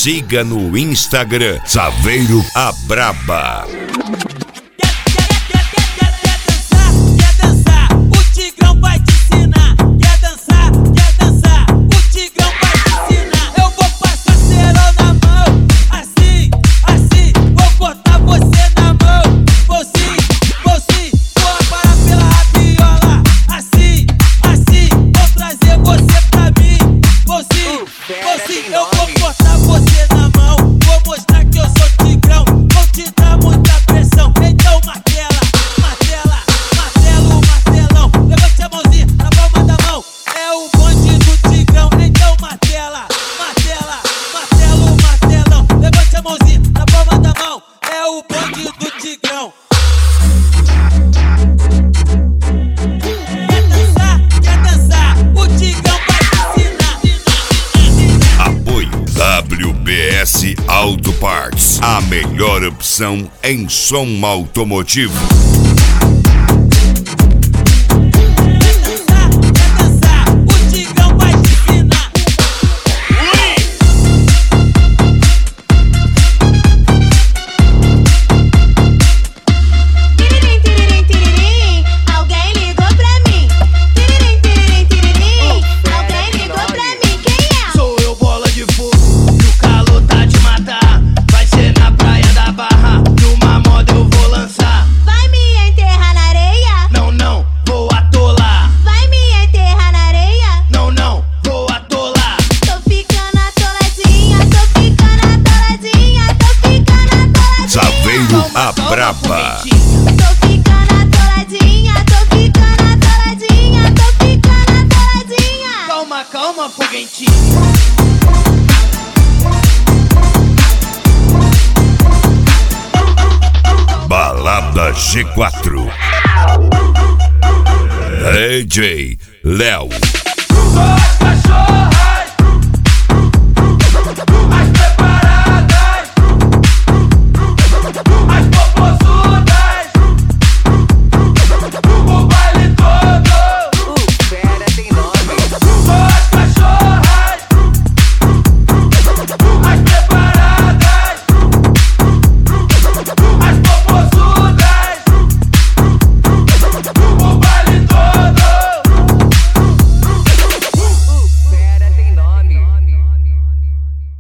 Siga no Instagram Saveiro a Braba. Eu vou cortar você na mão, vou mostrar que eu sou tigrão, vou te dar muita pressão. Então martela, martela, martelo, martelão. Levante a mãozinha na palma da mão, é o bonde do tigrão. Então martela, martela, martelo, martelão. Levante a mãozinha na palma da mão, é o bonde do tigrão. Quer dançar, o tigrão vai te ensinar. WBS Auto Parts, a melhor opção em som automotivo. Quer dançar, o tigrão vai te ensinar. Tiririm, tiririm, tiririm, alguém ligou pra mim. Tiririm, tiririm, tiririm, alguém ligou pra mim. Quem é? Sou eu, bola de fogo, e o calor tá de matar. Vai ser na praia da Barra, numa moda eu vou lançar. Vai me enterrar na areia? Não, não, vou atolar. Vai me enterrar na areia? Não, não, vou atolar. Tô ficando atoladinha, tô ficando atoladinha, tô ficando atoladinha. Saveiro a Braba. Tô ficando atoladinha, tô ficando atoladinha, tô ficando atoladinha. Calma, calma, foguentinho. Balada G4. DJ Léo. Cachorro!